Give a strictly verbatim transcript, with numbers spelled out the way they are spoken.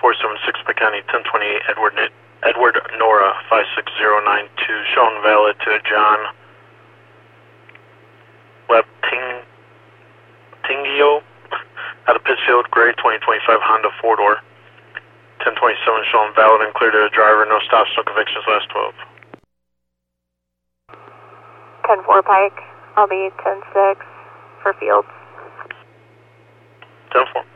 four seven six County, ten twenty-eight Edward Edward Nora five six zero nine two, shown valid to John Lepting Tingio out of Pittsfield, gray twenty twenty-five Honda four door. ten twenty-seven shown valid and clear to the driver, no stops, no convictions, last twelve. ten four Pike, I'll be ten six for Fields. ten four.